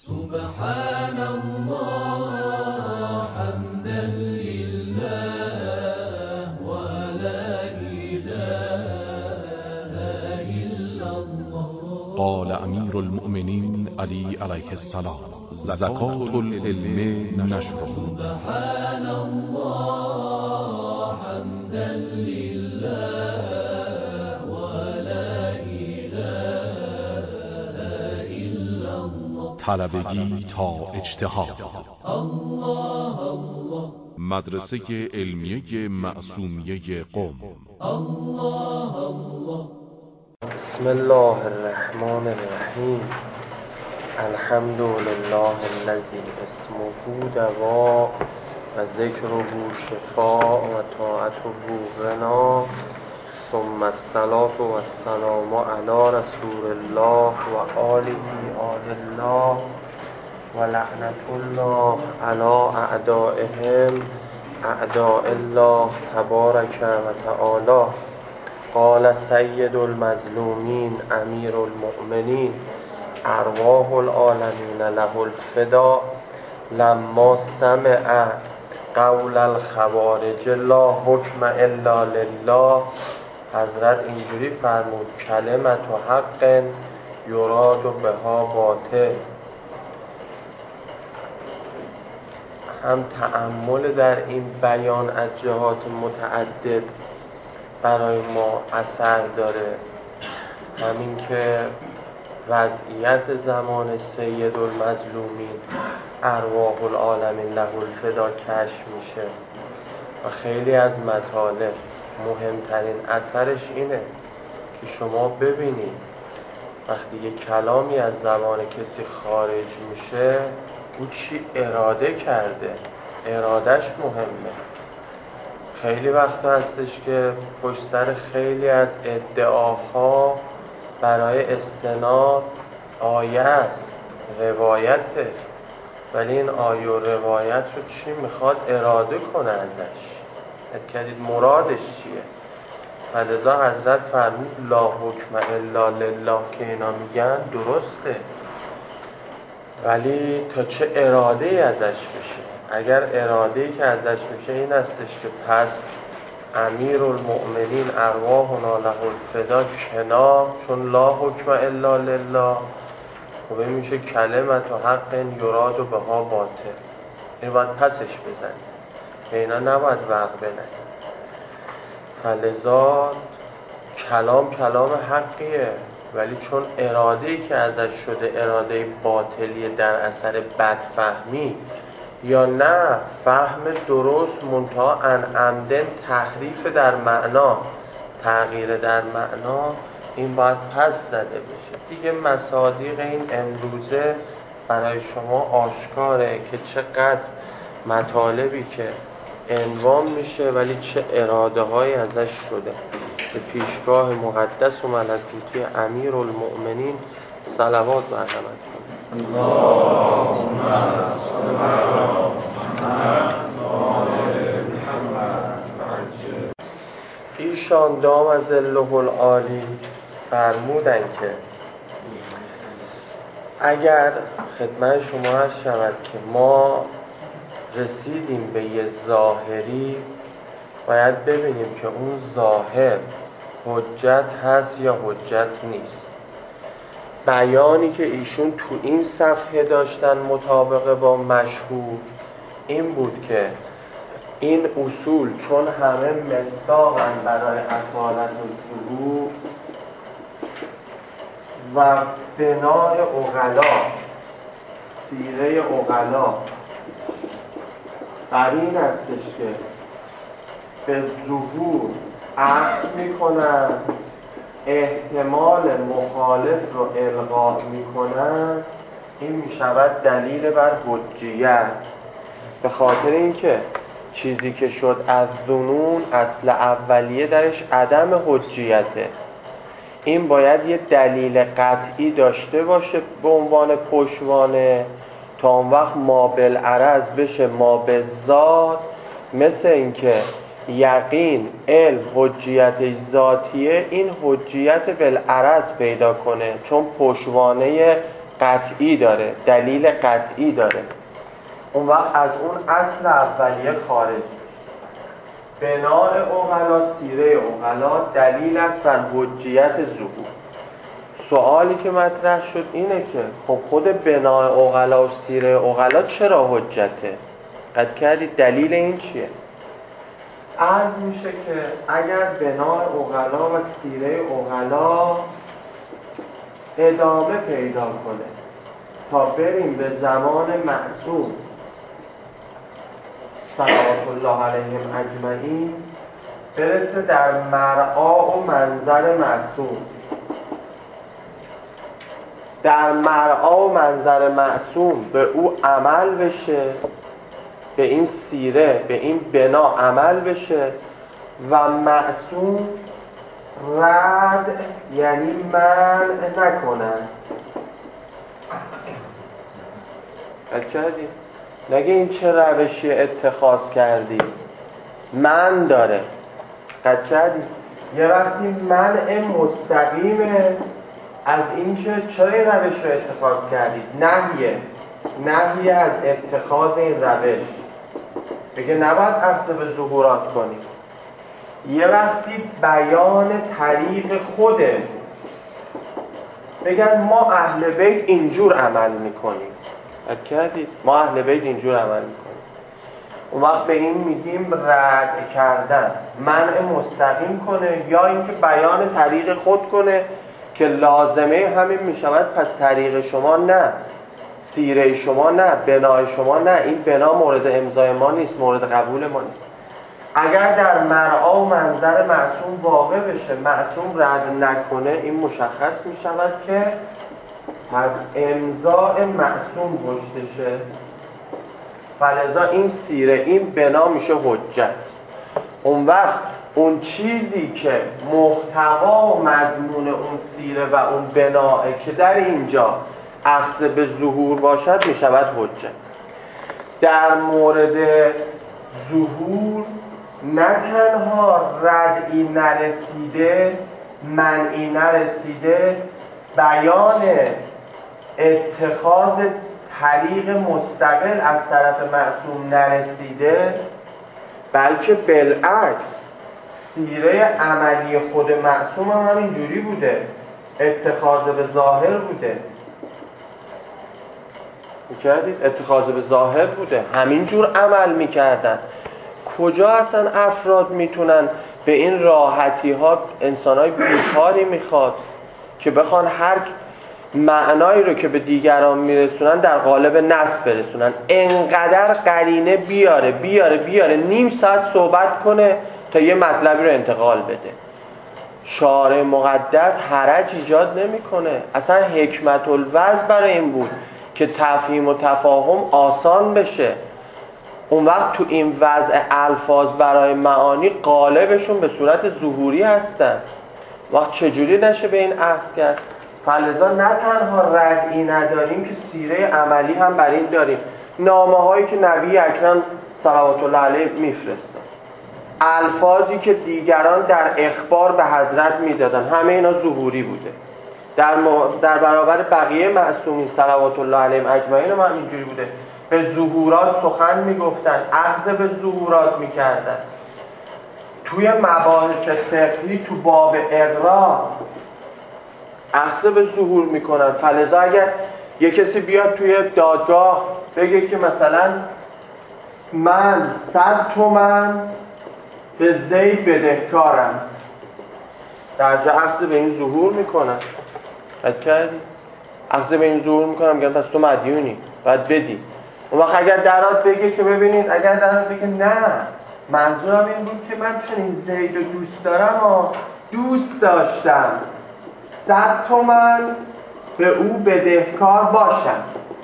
سبحان الله حمدا لله ولا إله إلا الله. قال امیر المؤمنین علی علیه السلام: زکات العلم نشره. سبحان الله حمدا لله ولا إله إلا الله. طلبگی تا اجتهاد. الله الله. مدرسه علمیه معصومیه قم. الله الله. بسم الله الرحمن الرحیم. الحمد لله الذی اسمه دواء و ذکره شفاء و طاعته غنا، ثم الصلاة و السلام علی رسول الله و آله آل الله و لعنت الله علی اعدائهم اعداء الله تبارک و تعالی. قال سید المظلومین امیر المؤمنین ارواح العالمین له الفدا لما سمع قول الخوارج لا حکم الا لله. حضرت اینجوری فرمود کلمت و حق یراد و بها باطل. هم تأمل در این بیان از جهات متعدد برای ما اثر داره، همین که وضعیت زمان سید المظلومین ارواح العالمین له الفدا کشف میشه و خیلی از مطالب مهمترین اثرش اینه که شما ببینید وقتی یک کلامی از زبان کسی خارج میشه او چی اراده کرده، ارادش مهمه. خیلی وقت هستش که پشت سر خیلی از ادعاها برای استناد آیه است، روایته، ولی این آیه و روایت رو چی میخواد اراده کنه ازش؟ اتکدید مرادش چیه؟ فلذا حضرت فرمود لا حکم الا لله که اینا میگن درسته، ولی تا چه اراده ازش بشه. اگر اراده‌ای که ازش میشه این هستش که پس امیر المؤمنین ارواحنا له الفدا کنا، چون لا حکم الا لله خب این میشه کلمت و حق یراد و بها باطل. این باید پسش بزنید، به اینا نباید وقت بنهید. فلذا کلام حقیه، ولی چون اراده‌ای که ازش شده اراده باطلیه در اثر بدفهمی یا نه فهم درست منتها ان عمدن تحریف در معنا، تغییر در معنا، این باید پس زده بشه دیگه. مصادیق این امروزه برای شما آشکاره که چقدر مطالبی که عنوان میشه ولی چه اراده های ازش شده. به پیشگاه مقدس و ملکوتی امیر المؤمنین صلوات و رحمت کنید. اللهم صل علی محمد. ایشان دام ظله العالی فرمودن که اگر خدمت شما عرض شود که ما رسیدیم به یه ظاهری، باید ببینیم که اون ظاهر حجت هست یا حجت نیست. بیانی که ایشون تو این صفحه داشتن مطابق با مشهور این بود که این اصول چون همه مصداقن برای اصالت الفروع و بنای عقلا، سیره عقلا بر این هستش که به ظهور عقل میکنن، احتمال مخالف رو الغا میکنن، این میشود دلیل بر حجیت. به خاطر اینکه چیزی که شد از ظنون اصل اولیه درش عدم حجیته، این باید یه دلیل قطعی داشته باشه به عنوان پشوانه تا اون وقت ما بالعرض بشه ما بالذات. مثل اینکه یقین علم حجیت ذاتیه، این حجیت بالعرض پیدا کنه چون پشوانه قطعی داره، دلیل قطعی داره، اون وقت از اون اصل اولیه خارج. بناء عقلا، سیره عقلا دلیل است بر حجیت ظهور. سوالی که مطرح شد اینه که خب خود بناء عقلا و سیره عقلا چرا حجته؟ قد کردید دلیل این چیه؟ عرض میشه که اگر بناء عقلا و سیره عقلا ادامه پیدا کنه تا بریم به زمان معصوم صلوات الله علیهم اجمعین، برسه در مرعا و منظر معصوم، در مرعا و منظر معصوم به او عمل بشه، به این سیره، به این بنا عمل بشه و معصوم رد یعنی منع نکنن. کردی؟ نگه این چه روشی اتخاذ کردی، من داره. قد کردی؟ یه وقتی منع مستقیمه از این که چرا این روش رو اتخاذ کردید، نهیه از اتخاذ این روش، بگه نباید اصل به ظهورات کنید. یه وقتی بیان طریق خوده، بگن ما اهل بیت اینجور عمل میکنیم. کردید؟ ما اهل بیت اینجور عمل میکنیم. اون وقت به این میگیم رد کردن، منع مستقیم کنه یا اینکه بیان طریق خود کنه که لازمه همین میشود. پس طریق شما نه، سیره شما نه، بنای شما نه، این بنا مورد امضای ما نیست، مورد قبول ما نیست. اگر در مرعا و منظر معصوم واقع بشه، معصوم رد نکنه، این مشخص میشود که از امضای معصوم پشتشه، فلذا این سیره، این بنا میشه حجت. اون وقت اون چیزی که محتوا و مضمون اون سیره و اون بناه که در اینجا اصل به ظهور باشد میشود حجت. در مورد ظهور نه تنها ردی نرسیده، منعی نرسیده، بیان اتخاذ طریق مستقل از طرف معصوم نرسیده، بلکه بالعکس سیره عملی خود معصوم هم همینجوری بوده، اتخاذ به ظاهر بوده. می‌کردید؟ اتخاذ به ظاهر بوده، همینجور عمل میکردن. کجا اصلا افراد میتونن به این راحتی ها، انسانای بیکاری میخواد که بخوان هر معنایی رو که به دیگران میرسونن در قالب نص برسونن، انقدر قرینه بیاره نیم ساعت صحبت کنه تا یه مطلبی رو انتقال بده. شارع مقدس حرج ایجاد نمیکنه، اصلا حکمت الوضع برای این بود که تفهیم و تفاهم آسان بشه. اون وقت تو این وضع الفاظ برای معانی قالبشون به صورت ظهوری هستن، وقت چجوری نشه به این عهد کرد؟ فلذا نه تنها ردی نداریم که سیره عملی هم برای این داریم. نامه هایی که نبی اکرم صلوات الله علیه میفرستن، الفاظی که دیگران در اخبار به حضرت میدادن، همه اینا ظهوری بوده. در برابر بقیه معصومین صلوات الله علیهم اجمعین هم اینجوری بوده، به ظهورات سخن میگفتن، اخذ به ظهورات میکردن. توی مباحث فقهی تو باب اقرار اخذ به ظهور میکنن. فلذا اگر یه کسی بیاد توی دادگاه بگه که مثلا من 100 تومن به زید بدهکارم، درجا اخذ به این ظهور میکنن. قد کردی؟ اخذ به این ظهور میکنن، میگن پس تو مدیونی باید بدی. اون وقت اگر درات بگه که ببینید، اگر درات بگه نه منظورم این بود که من چون این زید رو دوست دارم و دوست داشتم 100 تومن به او بدهکار باشم،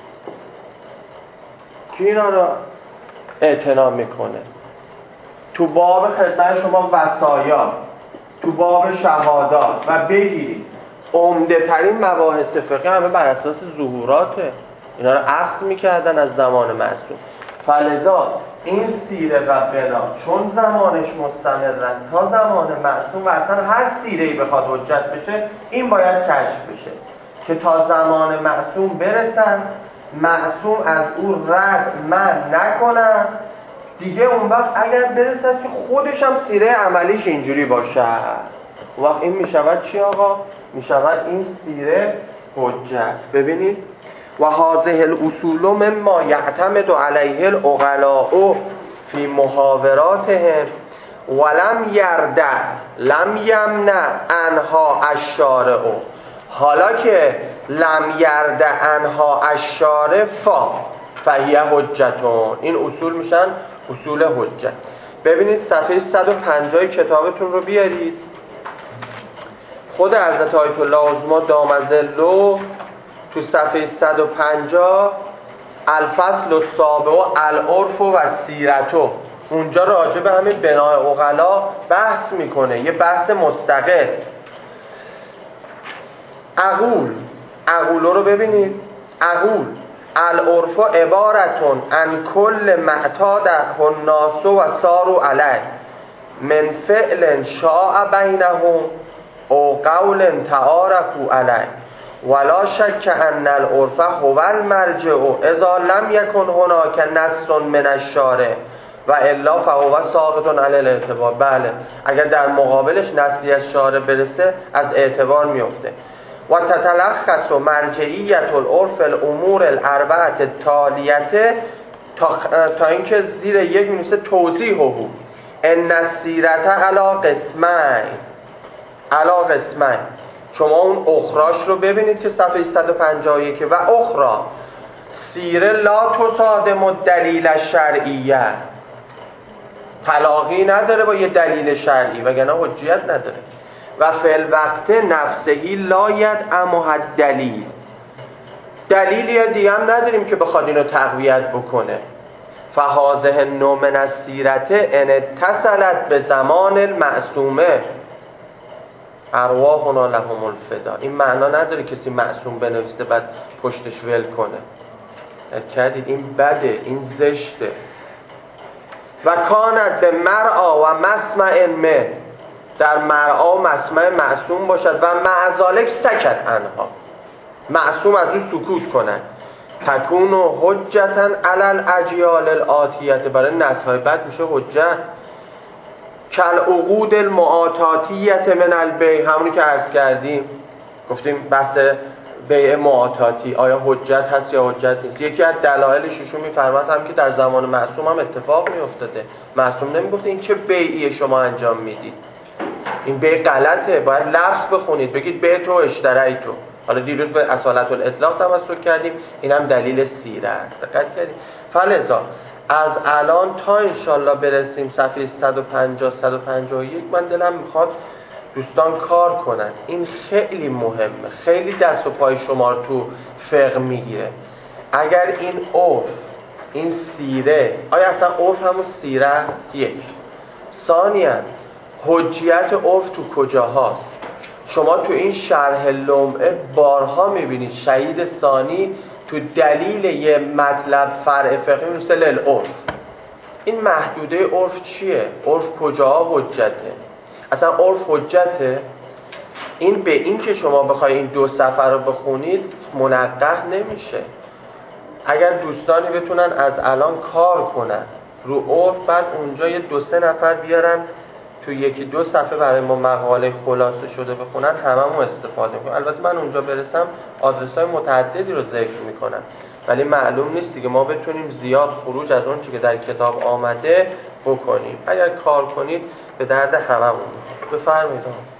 کی اینا رو اعتنا میکنه؟ تو باب خدمت شما وصایا، تو باب شهادات و بگیرید عمده ترین مباحث فقهی همه بر اساس ظهوراته. اینا رو اخذ میکردن از زمان معصوم. فلذا این سیره و بنا چون زمانش مستمر است تا زمان معصوم و اصلا هر سیره‌ای بخواد حجت بشه این باید کشف بشه. که تا زمان معصوم برسن، معصوم از او رد من نکنن دیگه. اون وقت اگر برسد که خودش هم سیره عملیش اینجوری باشه، اون وقت این میشود چی آقا؟ میشود این سیره حجت. ببینید و هذه الاصول مما یعتمد علیه العقلاء فی محاوراتهم ولم یردع لم یمنع عنها الشارع. حالا که لم یردع عنها الشارع فهی حجتون، این اصول میشن اصول حجت. ببینید صفحه 150 کتابتون رو بیارید. خود حضرت آیت الله عظمی دام ظله تو صفحه 150 الفصل السابع العرف و سیرتو، اونجا راجع به همین بنای عقلا بحث میکنه، یه بحث مستقل. اقول رو ببینید. اقول العرف عبارتون عن کل معتاده الناس و ساروا علیه من فعل شاع بینهم او قول تعارفوا علیه ولا شک ان العرف هو المرجع اذا لم یکن هناک نص من الشارع و الا فهو ساقط علی الاعتبار. بله، اگر در مقابلش نصی از شارع برسه از اعتبار میفته. و تتلخص مرجعیت العرف الامور الاربعه التالیه تا اینکه زیر یک می‌نویسه توضیحه ان السیرت علی قسمین. شما اون اخراش رو ببینید که صفحه 151 و اخرا سیره لا تصادم الدلیل الشرعیه، تلاقی نداره با یه دلیل شرعی وگرنه حجیت نداره. و فی الوقت نفسهی لا یدعمها الدلیل، دلیلی دیگه هم نداریم که بخواد اینو تقویت بکنه. فهذه النوع من السیرت ان اتصلت به زمان المعصومه ارواحنا لهم الفدا. این معنا نداره کسی معصوم بنویسه بعد پشتش ول کنه. کردید این بده، این زشته. و کانت به مرعا و مسمع من، در مرعا و مسمع معصوم باشد و معذالک سکت انها، معصوم از او سکوت کنند. تکون و حجتا علی الاجیال الاتیه، برای نسل‌های بعد میشه حجت. کل عقود المعاتاتیه من البیع، همونی که عرض کردیم گفتیم بحث بیع معاتاتی آیا حجت هست یا حجت نیست. یکی از دلایلش ایشون میفرماد هم که در زمان معصوم هم اتفاق میافتاده. معصوم نمیگفته این چه بیعی شما انجام میدید، این بیع غلطه، باید لفظ بخونید بگید بیع تو اشتری تو. حالا دیروز به اصالت الاطلاق تمسک کردیم، اینم دلیل سیره است. دقت کردید؟ فلذا از الان تا انشالله برسیم صفحه 150 151 من دلم میخواد دوستان کار کنن. این خیلی مهمه، خیلی دست و پای شما رو تو فقه میگیره. اگر این عرف، این سیره، آیا اصلا عرف همون سیره است؟ یک. ثانیاً حجیت عرف تو کجاهاست؟ شما تو این شرح لمعه بارها میبینید شهید ثانی تو دلیل یه مطلب فرع فقهی مثل العرف. این محدوده عرف چیه؟ عرف کجاها حجته؟ اصلا عرف حجته؟ این به این که شما بخوای این دو صفحه رو بخونید منقح نمیشه. اگر دوستانی بتونن از الان کار کنن رو عرف، بعد اونجا یه 2-3 نفر بیارن تو 1-2 صفحه برای ما مقاله خلاصه شده بخونن، هممون استفاده میکنیم. البته من اونجا برسم آدرس‌های متعددی رو ذکر میکنم، ولی معلوم نیست دیگه ما بتونیم زیاد خروج از اون چیزی که در کتاب آمده بکنیم. اگر کار کنید به درد هممون میخوره. بفرمایید.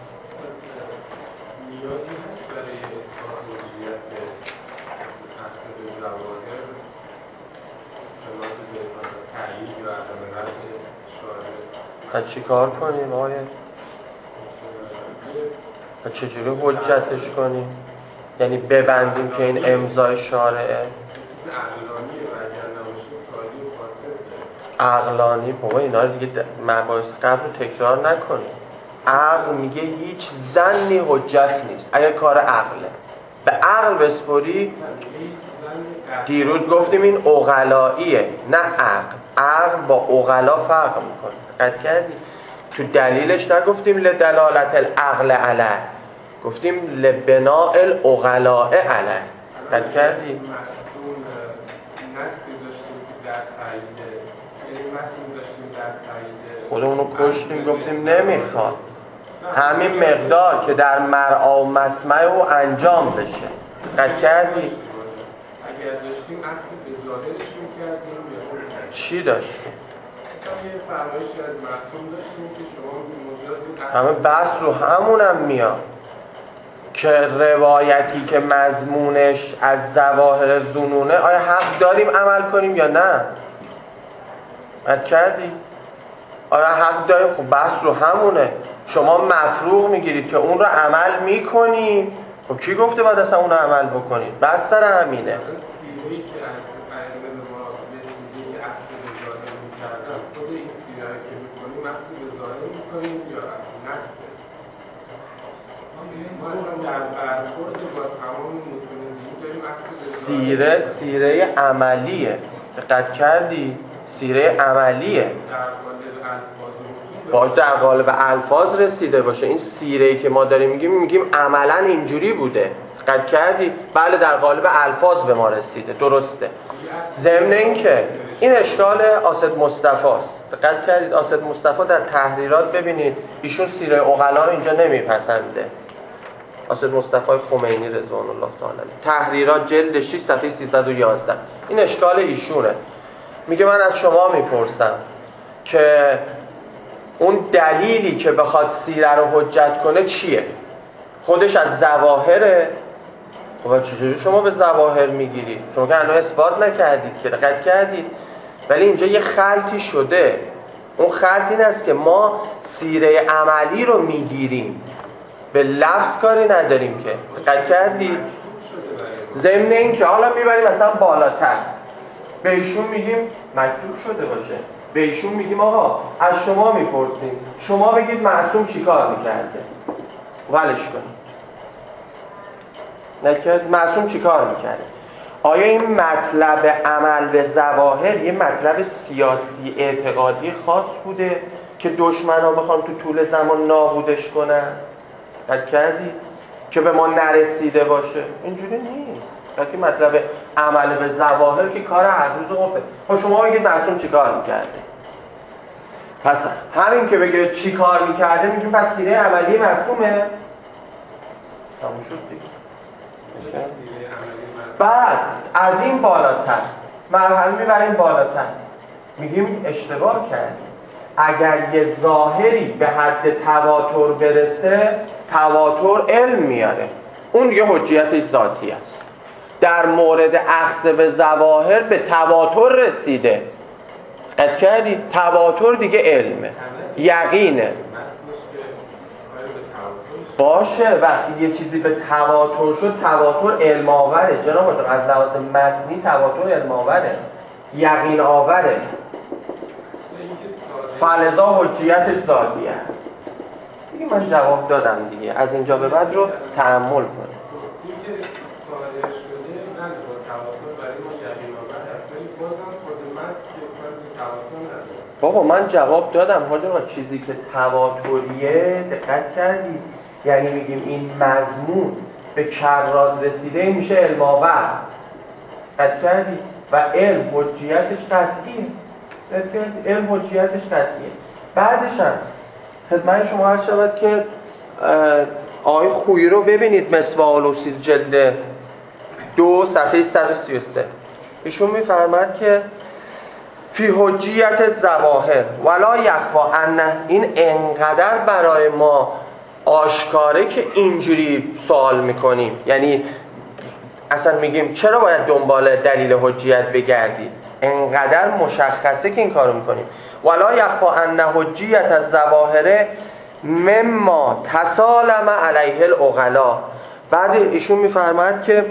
چی کار کنیم آقای؟ چجوری حجتش کنیم؟ یعنی ببندیم که این امضای شارعه؟ عقلانی بابا اینا رو دیگه مباحث قبل رو تکرار نکنیم. عقل میگه هیچ ظنی حجت نیست اگه کار عقله. به عقل بسپری. دیروز گفتیم این عقلاییه نه عقل. عقل با عقلا فرق میکنه. دقت کردی؟ تو دلیلش نگفتیم لدلالت العقل علیه، گفتیم لبناء العقلاء علیه. دقت کردی؟ مسئول نسلی داشتیم که در تاییده، یعنی مسئول داشتیم در تاییده، خودمونو کشتیم گفتیم نمیخواد همین مقدار که در مرعا و مسمع او انجام بشه. دقت کردی؟ اگر داشتیم اصل به ظاهرش میکردیم یا چی داشتیم؟ مثلا یه فرمایشی از معصوم داشتیم که شما مجاز همه بحث رو همونم میاد که روایتی که مضمونش از ظواهر ظنونه آیا حق داریم عمل کنیم یا نه؟ دقت کردی؟ آیا حق داریم؟ خب بحث رو همونه. شما مفروغ میگیرید که اون رو عمل میکنید، خب کی گفته باید اصلا اون رو عمل بکنید؟ بحث سر همینه. سیرهی که از ائمه به ما رسیده که اصل به ظاهر میکردن، خود این سیره که میکنیم اصل به ظاهر میکنیم یا نسل؟ ما اصلا در برخورد با تمام متون دین داریم اصل به ظاهر سیره عملیه. دقت کردی؟ سیره عملیه. در قالب الفاظ و باید در قالب الفاظ رسیده باشه. این سیره‌ای که ما داریم میگیم عملاً اینجوری بوده. دقت کردی؟ بله در قالب الفاظ به ما رسیده، درسته. ضمن اینکه این اشکال آسد مصطفی است. دقت کردید آسد مصطفی در تحریرات ببینید ایشون سیره عقلا رو اینجا نمیپسنده. آسد مصطفی خمینی رضوان الله تعالی تحریرات جلد 6 صفحه 311. این اشکال ایشونه. میگه من از شما میپرسم که اون دلیلی که بخواد سیره رو حجت کنه چیه؟ خودش از ظواهره؟ خب چجوری شما به ظواهر میگیرید؟ شما که الان اثبات نکردید که. دقت کردید؟ ولی اینجا یه خلطی شده. اون خلط این است که ما سیره عملی رو میگیریم، به لفظ کاری نداریم که. دقت کردید؟ ضمن این که حالا میبریم مثلا بالاتر به ایشون میگیم مکتوب شده باشه، به ایشون میگیم آقا از شما میپرسیم شما بگید معصوم چی کار میکرده، ولش کنید. نکرد معصوم چی کار میکرده؟ آیا این مطلب عمل به ظواهر یه مطلب سیاسی اعتقادی خاص بوده که دشمنا بخوان تو طول زمان نابودش کنن؟ نکردی؟ که به ما نرسیده باشه؟ اینجوری نیست. وقتی مطلب عمل به ظواهر که کار هر روز قفه. خب شما بگید معصوم چی کار میکرده؟ پس همین که بگید چی کار میکرده میگیم پس سیره عملی معصومه؟ تموم شد دیگه. بعد از این بالاتر مرحله میبریم بالاتر میگیم اشتباه کردیم. اگر یه ظاهری به حد تواتر برسه تواتر علم میاره، اون دیگه حجیت ذاتی است. در مورد اخذ به ظواهر به تواتر رسیده. قد کردی؟ تواتر دیگه علمه، یقینه. باشه وقتی یه چیزی به تواتر شد تواتر علم آوره. جناب آقا از لحاظ متنی تواتر علم آوره، یقین آوره. فلذا حجیتش ذاتی است. دیگه من جواب دادم دیگه. از اینجا به بعد رو تأمل کنید. بابا من جواب دادم حاجا. چیزی که تواتریه دقت کردید یعنی میگیم این مضمون به کرات رسیده میشه علم آور. دقت کردید؟ و علم حجیتش قطعیه. علم حجیتش قطعیه. بعدش هم خدمت شما عرض شود که آقای خویی رو ببینید مصباح الوصول جلد 2 صفحه 133. ایشون میفرماد که فی حجیت ظواهر ولا یخفا ان، این انقدر برای ما آشکاره که اینجوری سوال میکنیم. یعنی اصلا میگیم چرا باید دنبال دلیل حجیت بگردید، انقدر مشخصه که این کارو میکنیم. ولا یخفا ان حجیت الظواهر مما تسالم علیه العقلا. بعد ایشون میفرماد که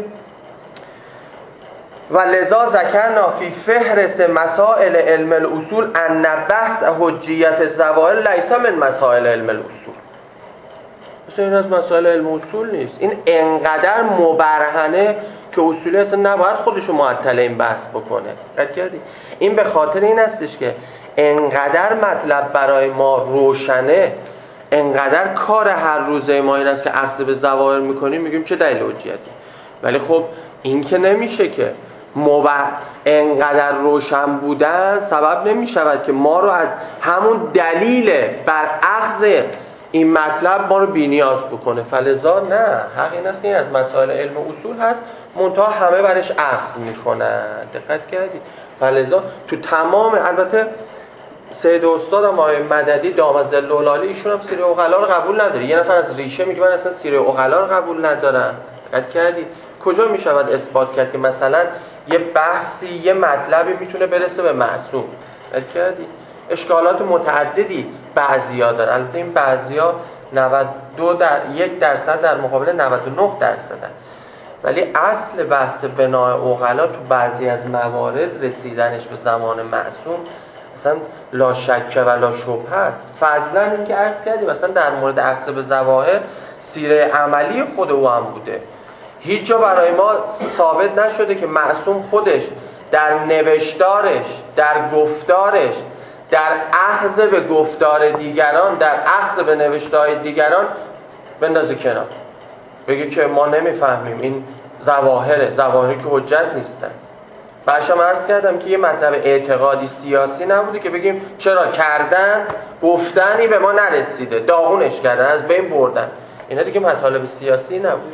و لذا ذکرنا فی فهرست مسائل علم الاصول ان بحث حجیت الظواهر لیس من مسائل علم الاصول. مثلا این از مسائل علم اصول نیست. این انقدر مبرهنه که اصولی اصلا نباید خودشو معطل این بحث بکنه. قد کردی؟ این به خاطر این هستش که انقدر مطلب برای ما روشنه، انقدر کار هر روزه ما این است که اخذ به ظواهر میکنیم، میگیم چه دلیل حجتی؟ ولی خب این که نمیشه که انقدر روشن بودن سبب نمیشود که ما رو از همون دلیل بر اخذ این مطلب ما رو بی‌نیاز بکنه. فلذا نه، حق این است که این از مسائل علم اصول هست، منتها همه برش اخذ میکنن. دقت کردید؟ فلذا تو تمام، البته سید استادم آقای مددی دام ظل العالی، ایشون هم سیره عقلا رو قبول نداره. یه نفر از ریشه میگه من اصلا سیره عقلا رو قبول ندارم. دقت کردید؟ کجا میشود اثبات کرد که مثلا یه بحثی، یه مطلبی میتونه برسه به معصوم؟ دقت کردید؟ اشکالات متعددی بعضیا دارن. البته این بعضیا 1% در مقابل 99%، ولی اصل بحث بنای عقلا تو بعضی از موارد رسیدنش به زمان معصوم مثلا لا شک و لا شبهه است. فضلا این که عرض کردیم مثلا در مورد اخذ به ظواهر سیره عملی خود او هم بوده. هیچ جا برای ما ثابت نشده که معصوم خودش در نوشتارش، در گفتارش، در اخذ به گفتار دیگران، در اخذ به نوشتار دیگران بندازه کنار، بگه که ما نمیفهمیم، این ظواهری که حجت نیستن. باشم عرض کردم که یه مطلب اعتقادی سیاسی نبوده که بگیم چرا کردن، گفتنی به ما نرسیده، داغونش کردن، از بین بردن. اینا دیگه مطالب سیاسی نبود.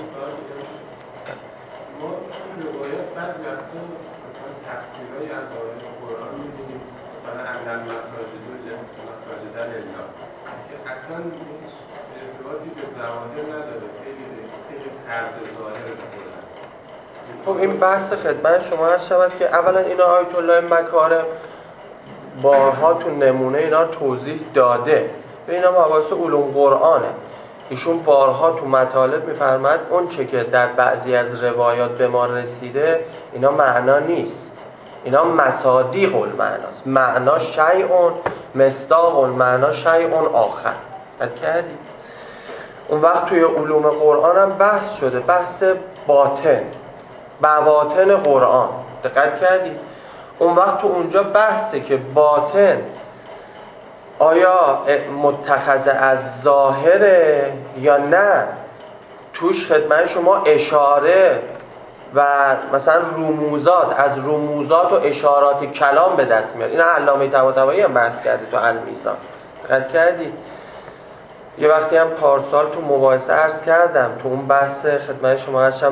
ما روایات بعضی وقتا مثلا تفسیرهای از آیات قرآن می‌بینیم، مثلا اندل مساجد و مساجد لله، که اصلا هیچ ارتباطی به ظواهر نداره، خیلی طرز ظاهر قرآن. خب این بحث خدمت شما هست شود که اولا اینا آیت الله مکارم بارها تو نمونه اینا رو توضیح داده. به اینا مباحث علوم قرآنه. ایشون بارها تو مطالب میفرماد اون چه که در بعضی از روایات به ما رسیده اینا معنا نیست، اینا مصادیق المعناست. معنا شیء، مصداق المعنا شیء آخر. فکر کردی؟ اون وقت توی علوم قرآن هم بحث شده، بحث باطن، بواطن قرآن. دقت کردی؟ اون وقت تو اونجا بحثه که باطن آیا متخذ از ظاهره یا نه، توش خدمت شما اشاره و مثلا رموزات، از رموزات و اشارات کلام به دست میاد. این علامه طباطبایی هم بحث کرده تو المیزان. دقت کردید؟ یه وقتی هم پارسال تو مباحثه عرض کردم تو اون بحث خدمت شما هستم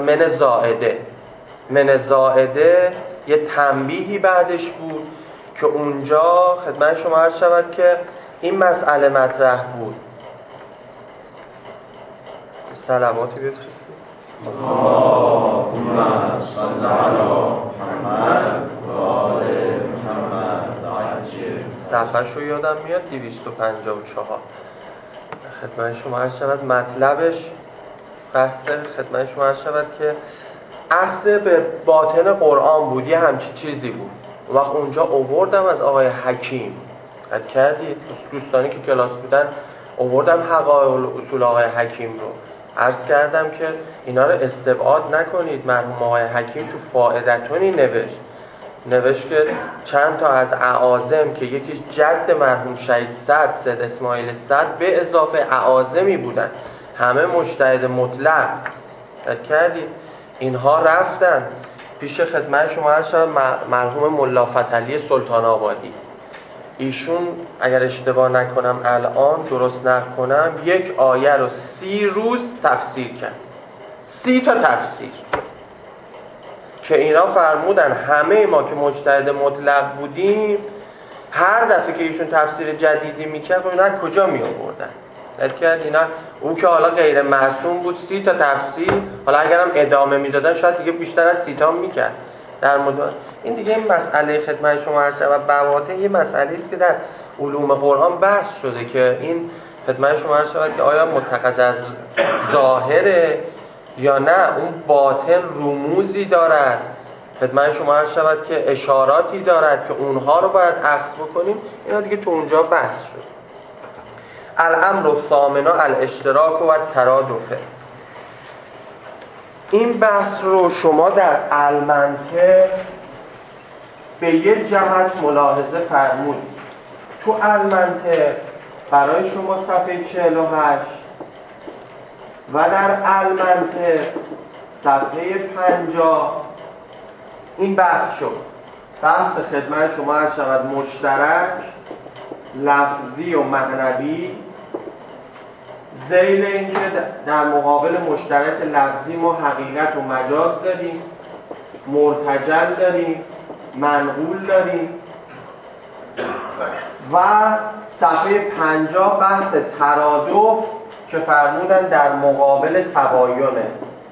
من زائده یه تنبیهی بعدش بود که اونجا خدمت شما عرض شود که این مسئله مطرح بود. سلاماتی بفرستید. اللهم صل علی محمد و آل محمد عجل. صفحه‌ش رو یادم میاد 254. خدمت شما عرض شود مطلبش بحث خدمت شما عرض شود که اخذ به باطن قرآن بود، یه همچی چیزی بود. وقت اونجا آوردم از آقای حکیم. قد کردید دوستانی که کلاس بودن آوردم حقایق اصول آقای حکیم رو عرض کردم که اینا رو استبعاد نکنید. مرحوم آقای حکیم تو فائدتونی نوشت که چند تا از اعاظم که یکیش جد مرحوم شهید سید اسماعیل سعد به اضافه اعاظمی بودن، همه مجتهد مطلق. قد کردید اینها رفتن پیش خدمت شما عرض مرحوم ملا فتحعلی سلطان آبادی. ایشون اگر اشتباه نکنم الان درست نکنم یک آیه رو 30 روز تفسیر کرد، 30 تا تفسیر، که اینا فرمودن همه ما که مجتهد مطلق بودیم هر دفعه که ایشون تفسیر جدیدی میکرد اینا کجا می آوردن؟ درکرد اینا اون که حالا غیر معصوم بود 30 تا تفسیر، حالا اگرم ادامه میدادن شاید دیگه بیشتر از 30 تا میکرد. در مورد این دیگه این مسئله خدمت شما عرض و بواطن یه مسئله است که در علوم قرآن بحث شده که این خدمت شما عرض شود که آیا متخذ از ظاهره یا نه اون باطن رموزی دارد. خدمت شما عرض شود که اشاراتی دارد که اونها رو باید اخذ بکنیم. اینا دیگه تو اونجا بحث شد. الامر الثامن الاشتراک و الترادف. این بحث رو شما در المنطق به یک جهت ملاحظه فرمودید. تو المنطق برای شما صفحه 48 و در المنطق صفحه 50 این بحث شد. بحث خدمت شما عرض شود مشترک، لفظی و معنوی. ذیل اینکه در مقابل مشترک لفظی ما حقیقت و مجاز داریم، مرتجل داریم، منقول داریم و صفحه 50 بحث ترادف که فرمودن در مقابل تباینه.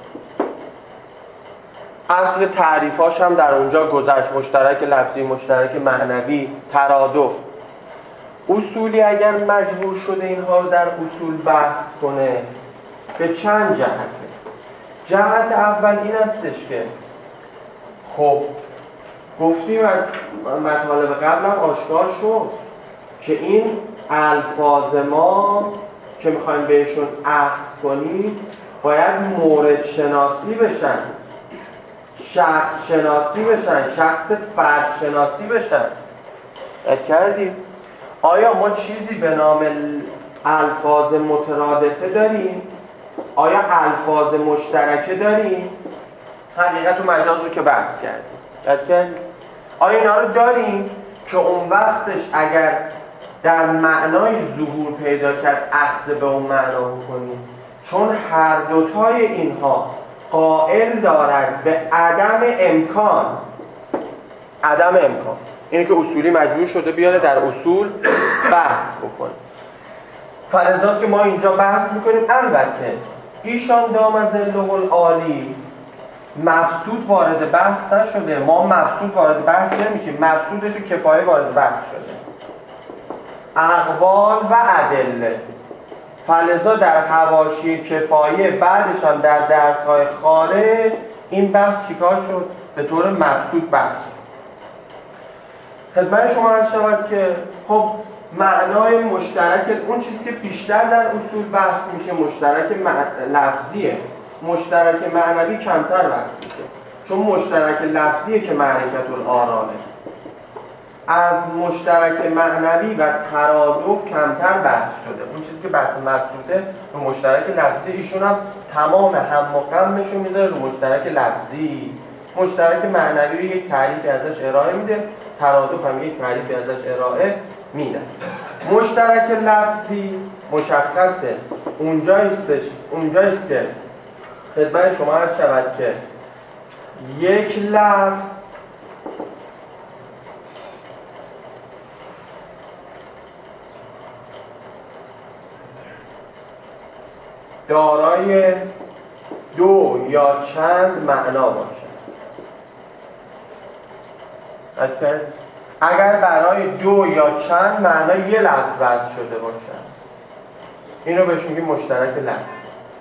اصل تعریفاش هم در اونجا گذشت، مشترک لفظی، مشترک معنوی، ترادف. اصولی اگر مجبور شده اینها رو در اصول بحث کنه به چند جهته. جهت اول این استش که خب گفتیم مطالب قبلم آشکار شد که این الفاظ ما که میخوایم بهشون اخذ کنیم باید مورد شناسی بشن، شخص شناسی بشن، شخص فرد شناسی بشن. کردیم؟ آیا ما چیزی به نام الفاظ مترادفه داریم؟ آیا الفاظ مشترکه داریم؟ حقیقت و مجاز رو که بحث کردیم. آیا اینا رو داریم که اون وقتش اگر در معنای ظهور پیدا کرد اخذ به اون معنا کنیم؟ چون هر دوتای اینها قائل دارد به عدم امکان. اینه که اصولی مجبور شده بیاره در اصول بحث بکنه. فلذا که ما اینجا بحث میکنیم، البته ایشان دام ظله العالی مقصود وارد بحث نشده، ما مقصود وارد بحث نمیشیم، مقصودش کفایه وارد بحث شده، اقوال و ادله. فلذا در حواشی کفایه بعدش هم در درس‌های خارج این بحث چیکار شد؟ به طور مقصود بحث. خدمت شما عرض شود که خب معنای مشترک، اون چیزی که بیشتر در اصول بحث میشه مشترک لفظیه، مشترک معنوی کمتر بحث میشه، چون مشترک لفظیه که معرفت الآرانه. از مشترک معنوی و ترادف کمتر بحث شده. اون چیزی که بحث مقصوده به مشترک لفظی، ایشون هم تمام هم و غمشو میذاره رو مشترک لفظی. مشترک معنوی رو یک تعریفی ازش ارائه میده، ترادف هم یک تعریفی ازش ارائه میده. مشترک لفظی مشخصه، اونجاییست که خدمت شما عرض شود که یک لفظ دارای دو یا چند معنا باشه. اگر برای دو یا چند معنا یه لفظ وضع شده باشه، این رو بهش میگیم مشترک لفظ.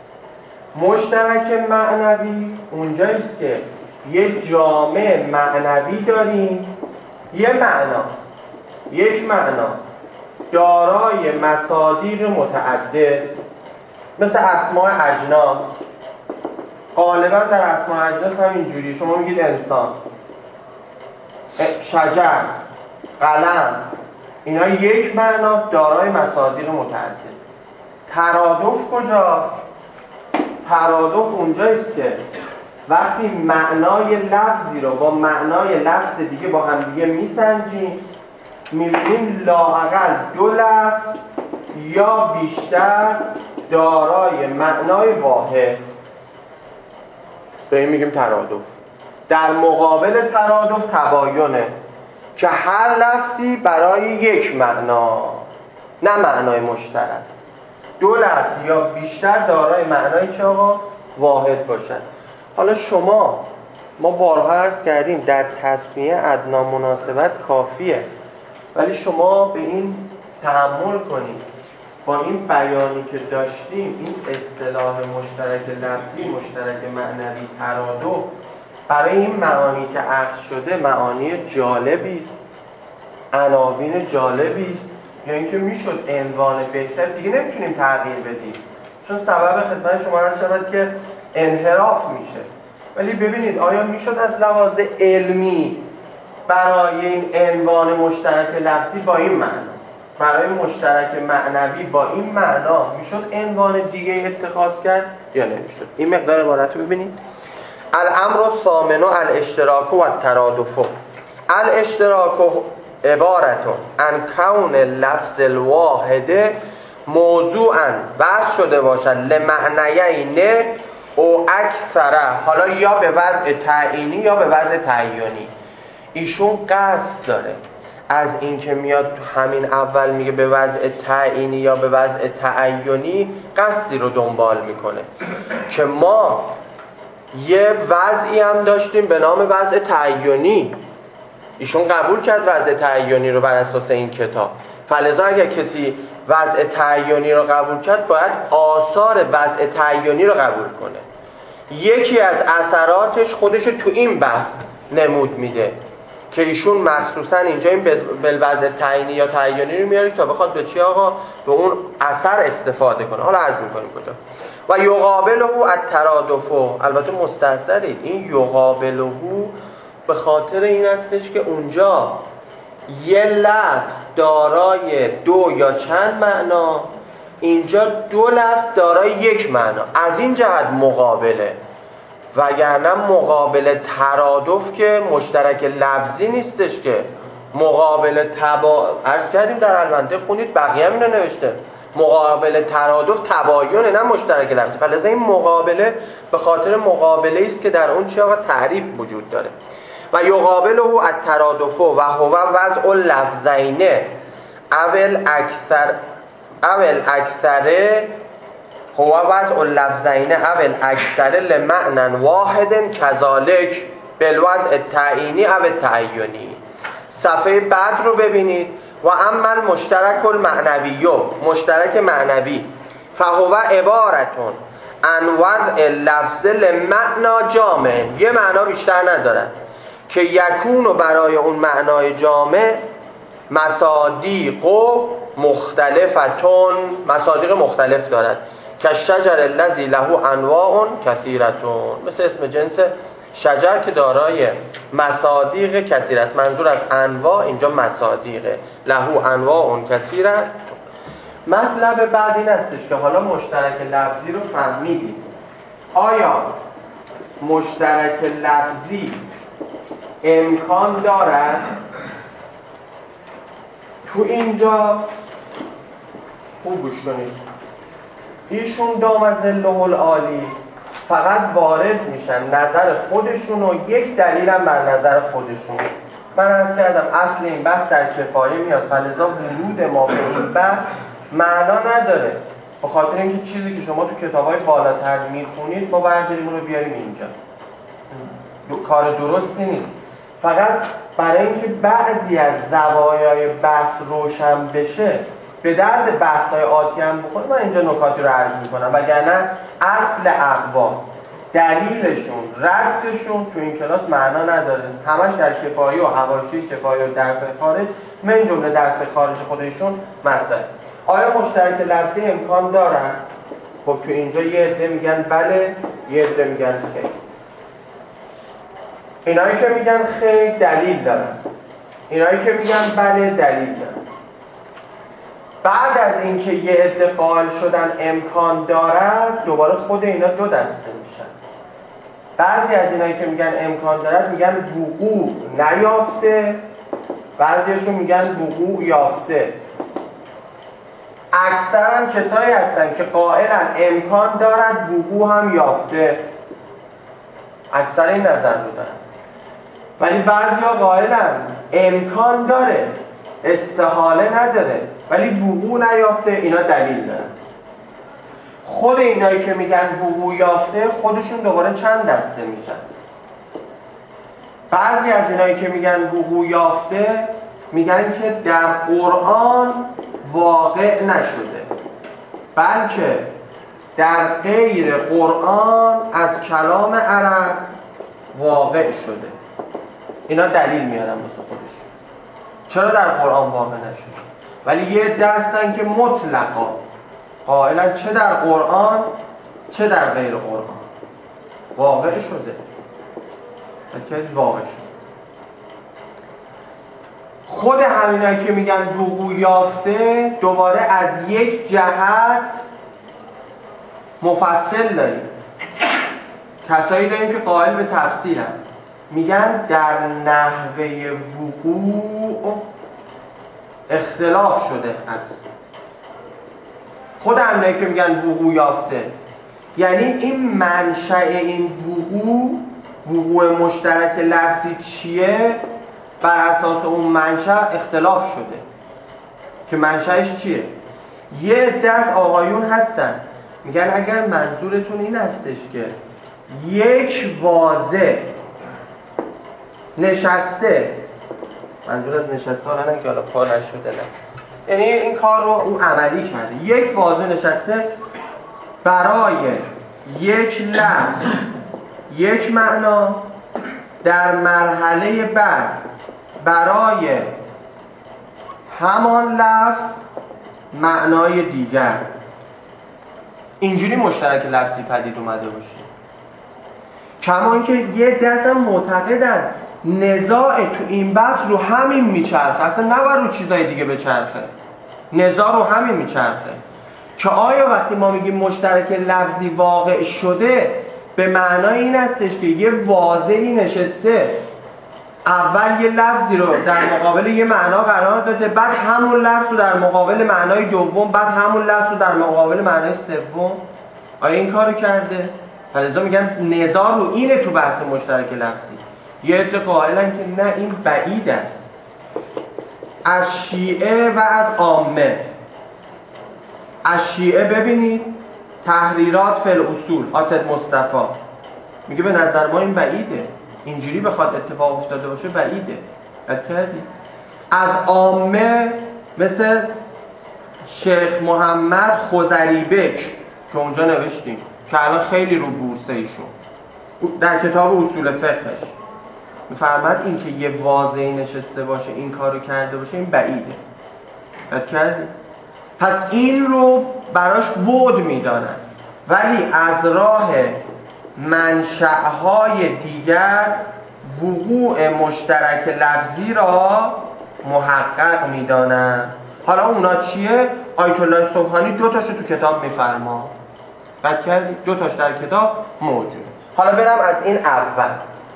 مشترک معنوی اونجاییست که یه جامع معنوی داریم، یک معنا دارای مصادیق متعدد، مثل اسماء اجناس. غالبا در اسماء اجناس هم اینجوری، شما میگید انسان، شجر، قلم، اینا یک معنا دارای مصادیق متعدد. ترادف کجا؟ ترادف اونجاییست که وقتی معنای لفظی رو با معنای لفظ دیگه با هم دیگه میسنجیم، میبینیم لااقل دو لفظ یا بیشتر دارای معنای واحد، به این میگیم ترادف. در مقابل ترادف تباینه که هر لفظی برای یک معنا، نه معنای مشترک، دو لفظ یا بیشتر دارای معنای که آقا واحد باشن. حالا ما بارها عرض کردیم در تسمیه ادنا مناسبت کافیه، ولی شما به این تأمل کنید، با این بیانی که داشتیم، این اصطلاح مشترک لفظی، مشترک معنوی، ترادف، برای این معانی که عرض شده معانی جالبی است، عناوین جالبی است، یا اینکه میشد عنوان بهتر دیگه نمیتونیم تغییر بدیم، چون سبب خدمت شما عرض شود که انحراف میشه. ولی ببینید آیا میشد از لحاظ علمی برای این عنوان مشترک لفظی با این معنی برای مشترک معنوی با این معنا میشد عنوان دیگه اتخاذ کرد یا نمیشد؟ این مقدار عبارت رو ببینید. الامر الثامن الاشتراک و الترادف. الاشتراک عبارت عن کون لفظ الواحد موضوعا بحث شده باشد لمعنیین او اکثره، حالا یا به وضع تعیینی یا به وضع تعیینی. ایشون قصد داره از این که میاد همین اول میگه به وضع تعیینی یا به وضع تعیینی، قصدی رو دنبال میکنه که ما یه وضعی هم داشتیم به نام وضع تعیینی. ایشون قبول کرد وضع تعیینی رو بر اساس این کتاب، فلذا اگر کسی وضع تعیینی رو قبول کرد باید آثار وضع تعیینی رو قبول کنه. یکی از اثراتش خودش تو این بحث نمود میده که ایشون مخصوصا اینجا این بالوضع تعیینی یا تعیینی رو میاره تا بخواد به چی آقا؟ به اون اثر استفاده کنه. حالا عرض میکنیم کجا. و یقابله الترادف. البته مستحضرید این یقابله به خاطر این هستش که اونجا یه لفظ دارای دو یا چند معنا، اینجا دو لفظ دارای یک معنا، از این جهت مقابله. وگرنه مقابل ترادف که مشترک لفظی نیستش که مقابل عرض کردیم در المنطق خونید بقیه اینو نوشته مقابل ترادف تباینه نه مشترک لفظی. فلذا این مقابله به خاطر مقابله است که در اون چی آقا تعریف وجود داره. و یقابله الترادف و هو وضع اللفظین اول اکثر هو وضع اللفظین اول اکثر لمعنى واحد کذالک بالوضع التعیینی او التعیینی. صفحه بعد رو ببینید. و اما المشترک المعنوی، مشترک معنوی، فهو عبارتون عن وضع لفظ لمعنى جامع، یه معنا بیشتر ندارن که یکون برای اون معنای جامع مصادیق مختلفتون، مصادیق مختلف دارد که شجر الذی له انواع کثیرتون، مثل اسم جنس شجر که دارای مصادیق کثیر است. منظور از انواع اینجا مصادیقه. له انواع کثیره. مطلب بعد این استش که حالا مشترک لفظی رو فهمیدید. آیا مشترک لفظی امکان دارد تو اینجا؟ خوب گوش کنید. ایشون دام ظله العالی فقط وارد میشن نظر خودشون و یک دلیل هم بر نظر خودشون. من عرض کردم اصل این بحث در کفایه میاد، فلذا ورود ما به این بحث معنا نداره، به خاطر اینکه چیزی که شما تو کتاب‌های بالاتر میخونید ما برداریم اون رو بیاریم اینجا. کار درستی نیست. فقط برای اینکه بعضی از زوایای بحث روشن بشه به درد بحث‌های آتی هم بخوره، من اینجا نکاتی رو عرض میکنم. وگرنه اصل اقوال، دلیلشون، ردشون تو این کلاس معنا نداره. همش در کفایی و حواشی کفایی و درس خارج، من جمله درس خارج خودشون مطرحه. آیا مشترک لفظی امکان دارن؟ خب تو اینجا یه عده میگن بله، یه عده میگن خیر. اینایی که میگن خیر دلیل دارن، اینایی که میگن بله دلیل دارن. بعد از اینکه یه عده قائل شدن امکان دارد، دوباره خود اینا دو دسته میشن. بعضی از اینایی که میگن امکان دارد میگن وقوع نیافته، بعضیشون میگن وقوع یافته. اکثرا کسایی هستن که قائلن امکان دارد وقوع هم یافته، اکثر این نظر رو دارن. ولی بعضیا قائلن امکان داره استحاله نداره ولی وقوع نیافته، اینا دلیل دارن. خود اینایی که میگن وقوع یافته خودشون دوباره چند دسته میشن. بعضی از اینایی که میگن وقوع یافته میگن که در قرآن واقع نشده، بلکه در غیر قرآن از کلام عرب واقع شده. اینا دلیل میارن واسه خودشون چرا در قرآن واقع نشده. ولی یه دستن که مطلقا قائلن چه در قرآن چه در غیر قرآن واقع شده، بلکه واقع شده. خود همینایی که میگن وقوع یافته دوباره از یک جهت مفصل داریم. کسایی داریم که قائل به تفصیل هم میگن در نحوه وقوع اختلاف شده هست. خود همینایی که میگن وقوع یافته، یعنی این منشأ این وقوع مشترک لفظی چیه، بر اساس اون منشأ اختلاف شده که منشأش چیه. یه عده از آقایون هستن میگن اگر منظورتون این هستش که یک واضح نشسته، منظور از نشسته ها نه که حالا کار نشده نه، یعنی این کار رو اون عملی کرده، یک واضح نشسته برای یک لفظ یک معنا، در مرحله بعد برای همان لفظ معنای دیگر، اینجوری مشترک لفظی پدید اومده باشه. کما اینکه یه دست هم معتقدن نزاع تو این بحث رو همین میچرخه، اصلا نباید رو چیزای دیگه بچرخه، نزاع رو همین میچرخه که آیا وقتی ما میگیم مشترک لفظی واقع شده به معنای این هستش که یه واضحی نشسته اول یه لفظی رو در مقابل یه معنا قرار داده، بعد همون لفظ رو در مقابل معنای دوم، بعد همون لفظ رو در مقابل معنای سوم، آیا این کارو کرده؟ فلذا میگن نزاع رو اینه تو بحث مشترک لفظی. یه عده قائلن که نه، این بعید است. از شیعه و از عامه، از شیعه ببینید تحریرات فی الاصول اسد مصطفی میگه به نظر ما این بعیده، اینجوری بخواد اتفاق افتاده باشه بعیده. از عامه مثل شیخ محمد خضریبک که اونجا نوشتیم که الان خیلی رو بورسه ایشون در کتاب اصول فقهش میفرماد این که یه واضحی نشسته باشه این کارو کرده باشه این بعیده. پس این رو براش بعد میدانن، ولی از راه منشأهای دیگر وقوع مشترک لفظی را محقق میدانن. حالا اونا چیه؟ آیت الله سبحانی دو تاشو تو کتاب میفرما، بعد کردی دو تاش در کتاب موجوده. حالا برم از این اول،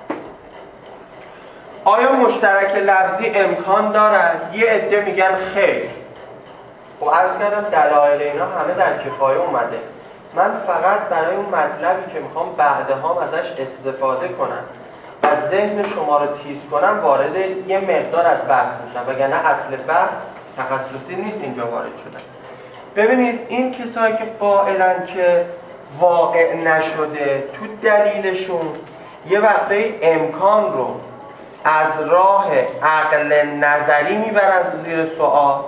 آیا مشترک لفظی امکان دارد؟ یه عده میگن خیر. و عرض کردم دلایل اینا همه در کفایه اومده. من فقط برای اون مطلبی که میخوام بعدها ازش استفاده کنم و ذهن شما رو تیز کنم وارد یه مقدار از بحث میشم، وگرنه اصل بحث تخصصی نیست اینجا وارد شدن. ببینید این کسایی که قائلن که واقع نشده، تو دلیلشون یه وقتی امکان رو از راه عقل نظری میبرن زیر سوال،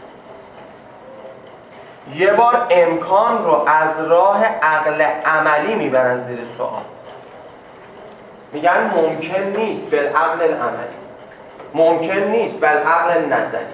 یه بار امکان رو از راه عقل عملی میبرن زیر سوال. میگن ممکن نیست بالعقل العملی، ممکن نیست بالعقل نظری.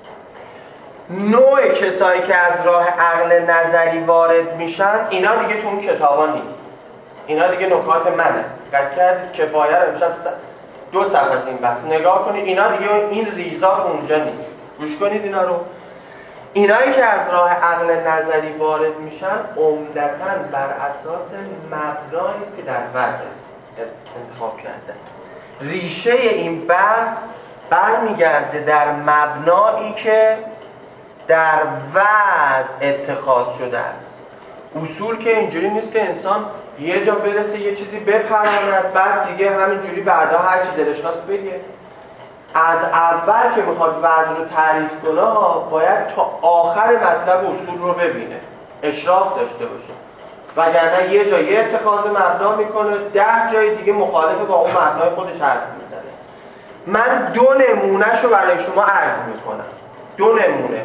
نوع کسایی که از راه عقل نظری وارد میشن اینا دیگه تو اون کتابا نیست، اینا دیگه نکات منه. قد کردید کفایه رو امشب 2 صفحه از این بحث نگاه کنید، اینا دیگه این ریزا اونجا نیست، گوش کنید اینا رو. اینایی که از راه عقل نظری وارد میشن عمدتاً بر اساس مبنایی که در وضع انتخاب کردن. ریشه این بحث برمیگرده در مبنایی که در وضع اتخاذ شده است. اصول که اینجوری نیست که انسان یه جا برسه یه چیزی بپراند بعد دیگه همینجوری بعدا هر چی دلش خواست بگه. از اول که میخواد وضع رو تعریف کنه باید تا آخر مطلب اصول رو ببینه، اشراف داشته باشه، وگرنه یه جا یه اتخاذ مبنا میکنه 10 جای دیگه مخالف با اون مبنای خودش حرف میزنه. من 2 نمونهشو برای شما عرض میکنم، 2 نمونه.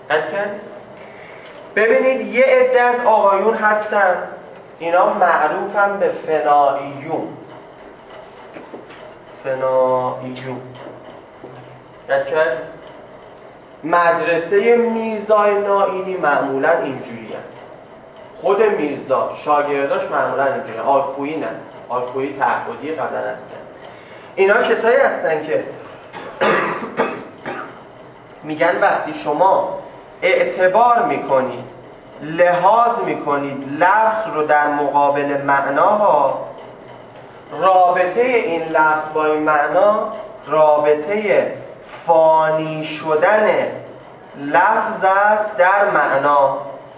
ببینید یه عده از آقایون هستن اینا معروفن به فنائیون. مدرسه میرزای نائینی معمولا اینجوری هست. خود میرزا شاگرداش معمولا اینجوری، آلخویی نه، آلخویی تعهدی قبلا هستن. اینا کسایی هستن که میگن وقتی شما اعتبار میکنید، لحاظ میکنید لفظ رو در مقابل معناها، رابطه این لفظ با این معنا رابطه فانی شدن لفظ است در معنا.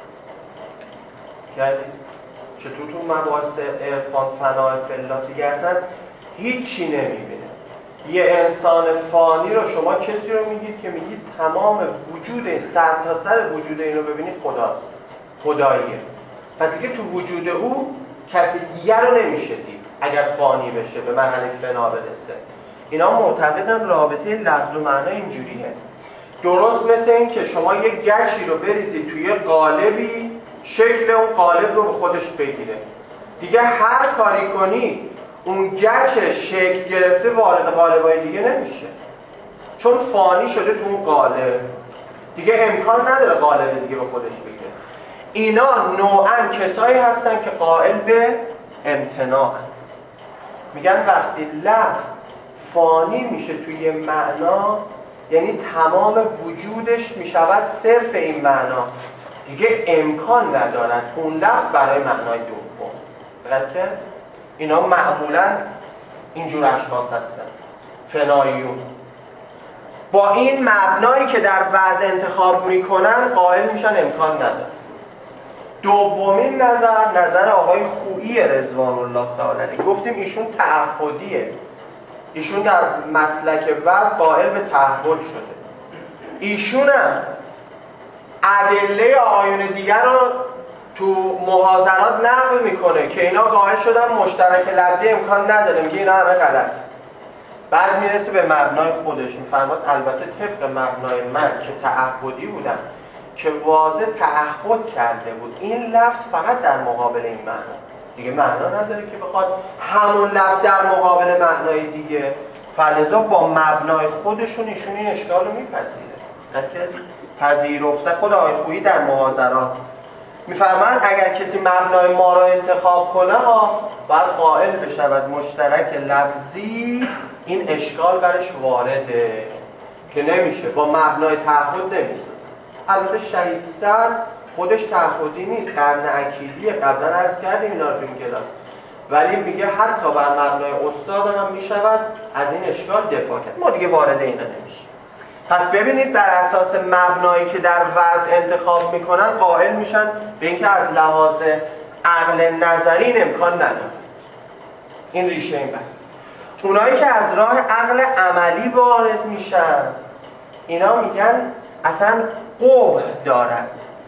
یعنی چطور تو مباحث عرفان فنا فلا دیگه اصلا هیچی نمیبینه. یه انسان فانی رو شما کسی رو میگید که میگید تمام وجود سر تا سر وجود این رو ببینید خداست، خداییه. پس دیگه تو وجود او کسی دیگر رو نمیشه دید اگر فانی بشه، به مرحله فنا برسه. اینا معتقدن رابطه لفظ و معنا اینجوریه. درست مثل این که شما یک گچی رو بریزید توی قالبی، شکل اون قالب رو به خودش بگیره. دیگه هر کاری کنی اون گچ شکل گرفته وارد قالب‌های دیگه نمیشه، چون فانی شده تو اون قالب، دیگه امکان نداره قالب دیگه به خودش بگیره. اینا نوعاً کسایی هستن که قائل به امتناع، میگن وقتی لفظ فانی میشه توی معنا یعنی تمام وجودش میشود صرف این معنا، دیگه امکان ندارد اون لفظ برای معنای دوم. بلکه اینا معمولا اینجور اشخاص هستن، فناییون. با این مبنایی که در وضع انتخاب میکنن قائل میشن امکان نداره. دومین نظر آقای خویی رضوان الله تعالی علیه. گفتیم ایشون تعهدیه، ایشون در مسلک وضع قائل به تعهد شده. ایشون هم ادله آقایون دیگر رو تو محاضرات نقل میکنه که اینا قائل شدن مشترک لفظی امکان نداره، میگه اینا همه غلط. بعد میرسه به مبنای خودش، میفرماد البته طبق مبنای من که تعهدی بودم که واضح تعهد کرده بود این لفظ فقط در مقابل این معنا، دیگه معنا نداره که بخواد همون لفظ در مقابل معنای دیگه. فلذا با مبنای خودشون ایشون این اشکال رو میپذیره. پذیرفته خود آقای خویی در محاضرات میفرمایند اگر کسی مبنای ما را انتخاب کنه باید قائل بشود مشترک لفظی، این اشکال برش وارده که نمیشه، با مبنای تعهد نمیشه. البته شهید سر خودش تعهدی نیست، قرن اکیدیه، قبلا عرض کردیم اینا رو تو این کلاس، ولی میگه حتی بر مبنای استاد هم میشود از این اشکال دفاع کرد. ما دیگه وارد اینا نمیشه. پس ببینید بر اساس مبنایی که در وضع انتخاب میکنن قائل میشن به اینکه از لحاظ عقل نظری این امکان نداره. این ریشه این بحث. اونایی که از راه عقل عملی وارد میشن اینا میگن اصلا قبح دارد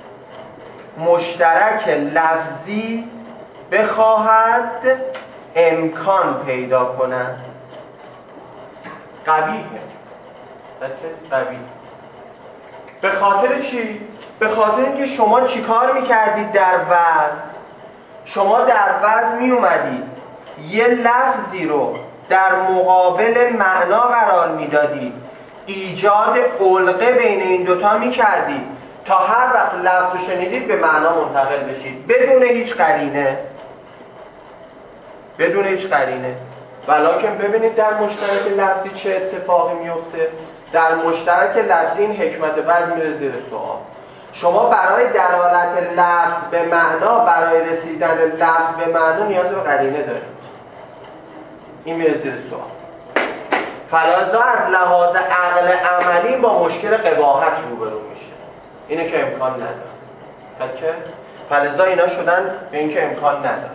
مشترک لفظی بخواهد امکان پیدا کند. قبیحه، قبیح. به خاطر چی؟ به خاطر اینکه شما چیکار میکردید در وضع؟ شما در وضع میومدید یه لفظی رو در مقابل معنا قرار میدادید، ایجاد علقه بین این دوتا میکردید تا هر وقت لفظ رو شنیدید به معنا منتقل بشید بدون هیچ قرینه، بدون هیچ قرینه. ولکن ببینید در مشترک لفظی چه اتفاقی میفته. در مشترک لفظی این حکمت بعض میره زیر سوال. شما برای دلالت لفظ به معنا، برای رسیدن لفظ به معنا نیاز به قرینه دارید. این میره زیر سوال. فلذا از لحاظ عقل عملی با مشکل قباحت روبرو میشه. اینه که امکان نداره. فلذا اینا شدن به این که امکان نداره.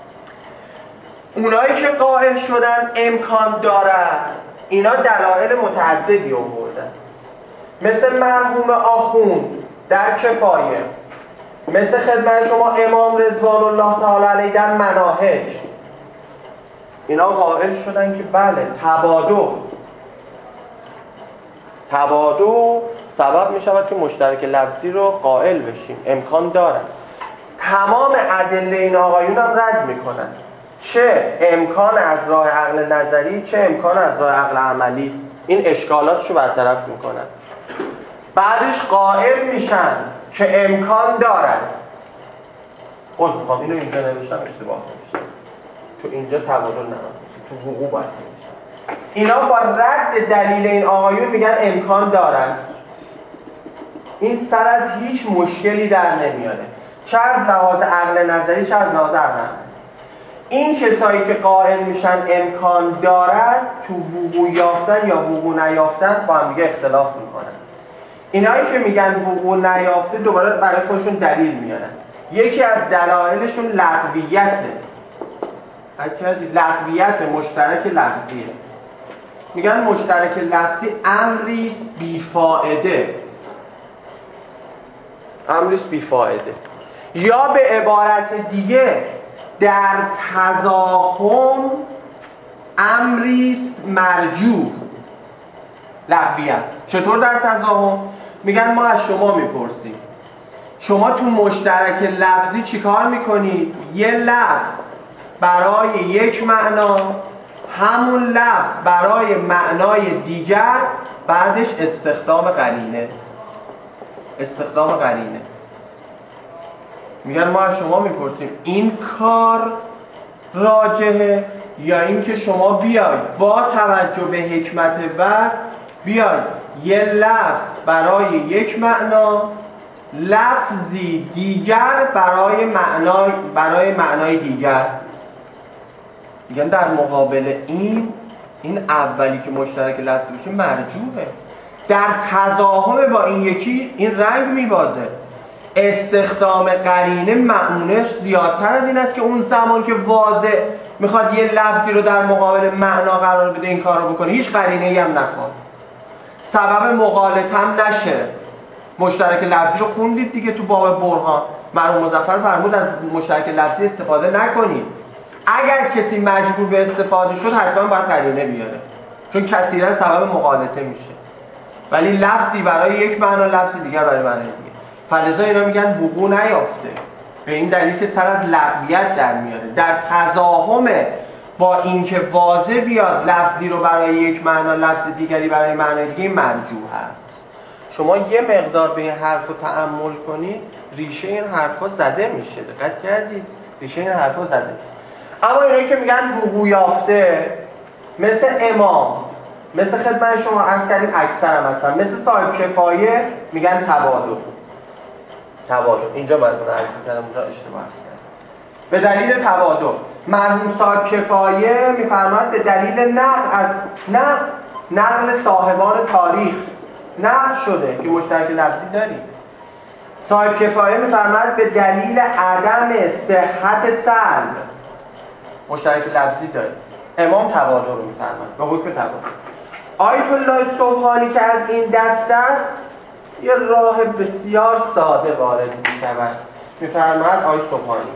اونایی که قائل شدن امکان دارد اینا دلایل متعددی آوردن، مثل مرحوم آخوند در کفایه، مثل خدمت شما امام رضوان الله تعالی علیه در مناهج. اینا قائل شدن که بله تبادل سبب می شود که مشترک لفظی رو قائل بشیم، امکان دارد. تمام ادله این آقایون هم رد می کنن، چه امکان از راه عقل نظری چه امکان از راه عقل عملی. این اشکالاتشو برطرف می کنن. بعدش قائل میشن که امکان دارد. خب اینو اینجا نوشتم اشتباه نوشتم، تو اینجا تبادل نمیشه، تو وقوع باید نمیشه. اینا با رد دلیل این آقایون میگن امکان دارد. این سر از هیچ مشکلی در نمیاره، چه از لحاظ عقل نظری چه از لحاظ عقل نظری. این کسایی که قائل میشن امکان دارد تو وقوع یافتن یا وقوع نیافتن با هم دیگه اختلاف میکنن. اینایی که میگن وقوع نیافته دوباره برای خودشون دلیل میارن. یکی از دلایلشون لغویته. لغویت مشترک لفظیه. میگن مشترک لفظی امری بیفائده. امری بیفائده. یا به عبارت دیگه در تضاهم امری مرجوح. لغویت. چطور در تضاهم؟ میگن ما از شما میپرسیم شما تو مشترک لفظی چیکار میکنید؟ یه لفظ برای یک معنا، همون لفظ برای معنای دیگر، بعدش استخدام قرینه. استخدام قرینه. میگن ما از شما میپرسیم این کار راجحه یا این که شما بیاید با توجه به حکمت وقت بیاید یه لفظ برای یک معنا، لفظی دیگر برای معنای دیگر. میگن در مقابل این اولی که مشترک لفظی بشه مرجوحه. در تضاهم با این یکی این رنگ میبازه. استخدام قرینه معمولش زیادتر از این است که اون زمان که واضح میخواد یه لفظی رو در مقابل معنا قرار بده این کار رو بکنه، هیچ قرینه‌ای هم نخواد، سبب مغالطه هم نشه. مشترک لفظی رو خوندید دیگه تو باب برهان. مرحوم مظفر فرمود از مشترک لفظی استفاده نکنید. اگر کسی مجبور به استفاده شد حتما باید قرینه بیاره، چون کثیرا سبب مغالطه میشه. ولی لفظی برای یک معنا، لفظی دیگر برای معنی دیگه. فلذا اینا میگن وقوع نیافته، به این دلیل که سر از لغویت در میاره. در تضاهم با اینکه واضح بیاد لفظی رو برای یک معنا، لفظ دیگری برای معنای دیگه، مرجوح هست. شما یه مقدار به این حرف رو تأمل کنید، ریشه این حرفا زده میشه. دقت کردید؟ ریشه این حرفا زده میشه. اما اینایی که میگن وقوع یافته، مثل امام، مثل خدمت شما عرض کردیم اکثر هم هستن، مثل صاحب کفایه میگن تبادل. اینجا باید اون عرض میکردم، اونجا اشتباه کردم. به دلیل تبادل مرحوم صاحب کفایه میفرماید به دلیل نقل صاحبان تاریخ نقل شده که مشترک لفظی داریم. صاحب کفایه میفرماید به دلیل عدم صحت سلب مشترک لفظی داریم. امام تبادل رو میفرماید به حکم تبادل. آیت الله سبحانی که از این دست است یه راه بسیار ساده وارد میشود. میفرماید آیت سبحانی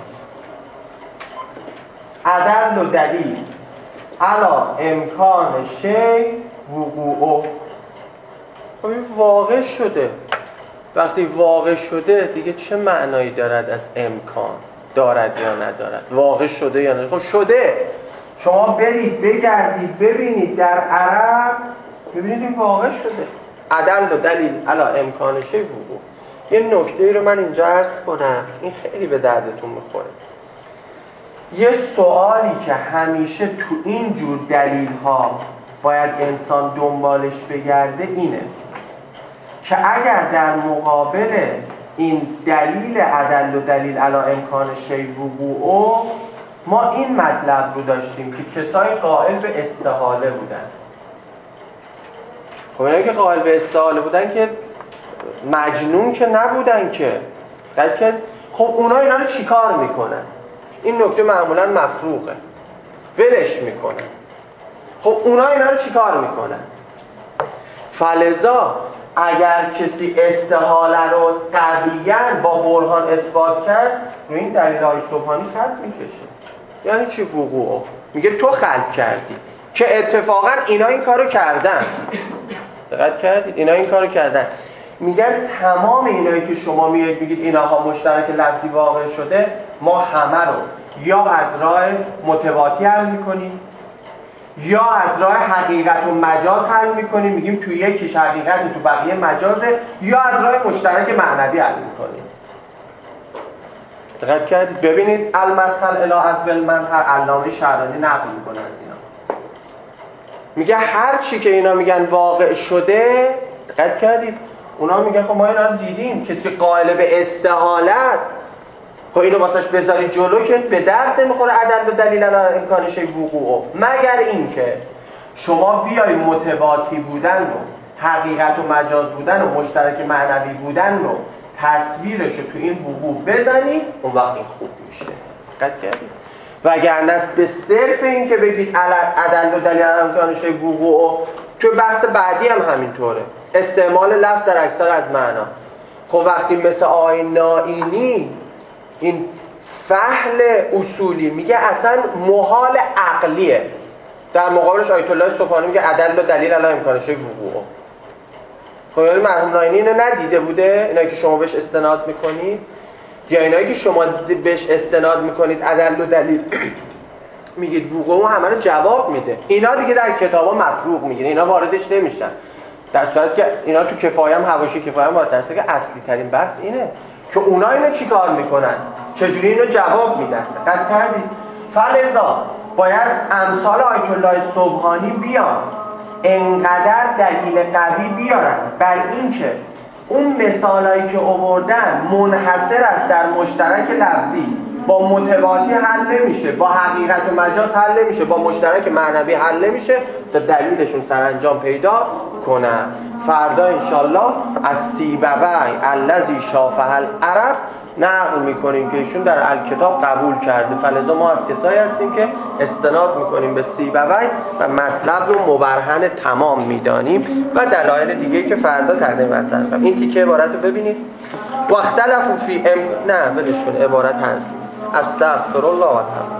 عدل و دلیل علا امکان شی وقوعه. خب این واقع شده. وقتی واقع شده دیگه چه معنایی دارد از امکان دارد یا ندارد؟ واقع شده یا نه؟ خب شده. شما برید بگردید ببینید در عرب، ببینید این واقع شده. عدل و دلیل علا امکان شی وقوع. یه نکته رو من اینجا عرض کنم، این خیلی به دردتون میخوره. یه سوالی که همیشه تو این جور دلیل ها باید انسان دنبالش بگرده اینه که اگر در مقابل این دلیل عدل و دلیل علا امکان شی وقوع ما این مطلب رو داشتیم که کسای قائل به استحاله بودن. خب اینایی که قائل به استحاله بودن که مجنون که نبودن که، بلکه خب اونا اینا رو چیکار میکنن؟ این نکته معمولا مفروغه، ولش میکنن. خب اونا اینا رو چیکار میکنن؟ فلذا اگر کسی استحاله رو قویاً با برهان اثبات کرد، رو این دلیل‌های سبحانی خط میکشه. یعنی چی وقوع؟ میگه تو خلق کردی، که اتفاقاً اینا این کارو کردن. دقت کردید؟ اینا این کارو کردن. میگن تمام اینایی که شما میگید ایناها مشترک لفظی واقع شده، ما همه رو یا از راه متواتی حل میکنیم یا از راه حقیقت و مجاز حل میکنیم، میگیم تو یکیش حقیقت تو بقیه مجازه، یا از راه مشترک معنوی حل میکنیم. دقت کردید؟ ببینید المثل الی حسب المنهر، علامه شعرانی نقل میکنه از اینا. میگه هر چی که اینا میگن واقع شده، دقت کردید؟ اونا میگن خب ما اینا رو دیدیم، کسی که قائل به استحاله است خب اینو واسش بذاری جلو که به درد نمیخوره عدل و دلیل علی امکان شی وقوع، مگر اینکه شما بیای متواتی بودن رو، حقیقت و مجاز بودن و مشترک معنوی بودن رو تصویرش رو تو این وقوع بزنی، اون وقت این خوب میشه. دقت کردید؟ وگرنه به صرف این که بگید عدل و دلیل علی امکان شی وقوع، تو بحث بعدی هم همینطوره، استعمال لفظ در اکثر از معنا. خب وقتی مثل آقای نائینی این فحل اصولی میگه اصلا محال عقلیه، در مقابلش آیت الله صبحانی میگه عدل و دلیل علی امکان شی وقوع. خب یعنی مرحوم نائینی اینو ندیده بوده؟ اینایی که شما بهش استناد میکنید یا اینایی که شما بهش استناد میکنید عدل و دلیل میگید وقوع، همه رو جواب میده. اینا دیگه در کتابا مفروغ میگیره، اینا واردش نمیشن، در صورتی که اینا تو کفایه هم حواشی کفایه هم وارد، در صورتی که اصلی ترین بحث اینه که اونا اینو چی کار میکنن، چجوری اینو جواب میدن. دقت کردید؟ فلذا باید امثال آیت الله صبحانی بیان، انقدر دلیل قوی بیارن بر این که اون مثالایی که آوردن منحصر است در مشترک لفظی، با متواتی حل نمیشه، با حقیقت و مجاز حل نمیشه، با مشترک معنوی حل نمیشه، تا دلیلشون سرانجام پیدا کنن. فردا انشالله از سیبوی الذی شافه العرب نقل میکنیم که ایشون در الکتاب قبول کرده، فلذا ما از کسایی هستیم که استناد میکنیم به سیبوی و مطلب رو مبرهن تمام میدانیم و دلایل دیگه که فردا تقدیم هستن. این تیکه عبارت رو ببینید. و اختلفوا فی نه ولش کن، عبارت هست استغفر الله و